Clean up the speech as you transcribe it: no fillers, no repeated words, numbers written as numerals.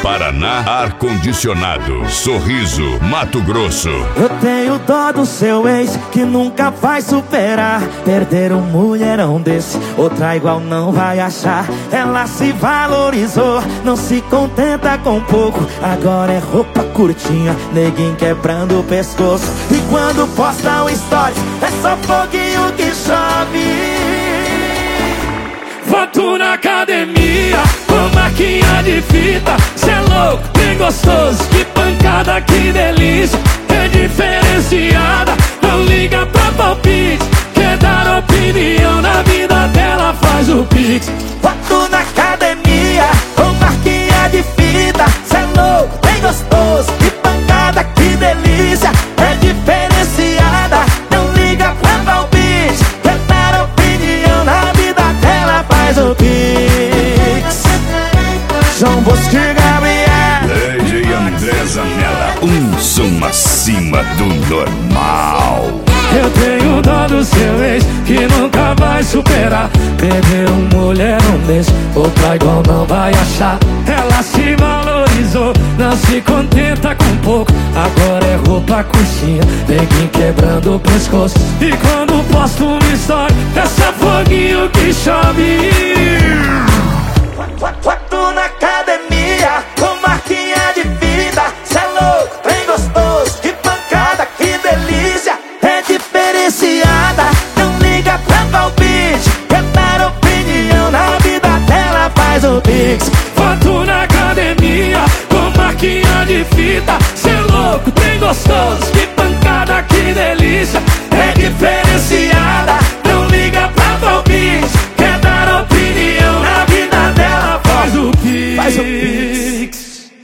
Paraná Ar-Condicionado, Sorriso, Mato Grosso. Eu tenho dó do seu ex que nunca vai superar. Perder um mulherão desse, outra igual não vai achar. Ela se valorizou, não se contenta com pouco. Agora é roupa curtinha, neguinho quebrando o pescoço. E quando posta um story, é só foguinho que chove. Foto na academia, com marquinha de fita. Cê é louco, bem gostoso, que pancada, que delícia. É diferenciada, não liga pra palpite. Quer dar opinião na vida dela, faz o pix. Foto na academia, com marquinha de fita. Cê é louco, bem gostoso, que pancada, que delícia. É diferenciada, não liga pra palpite. Quer dar opinião na vida dela, faz o pix. João Bosco e Gabriel, DJ André Zanella, um som acima do normal. Eu tenho dó do seu ex que nunca vai superar. Perder um mulherão desse, outra igual não vai achar. Ela se valorizou, não se contenta com pouco. Agora é roupa curtinha, neguinho quebrando o pescoço. E quando posto uma história, é só foguinho que chove.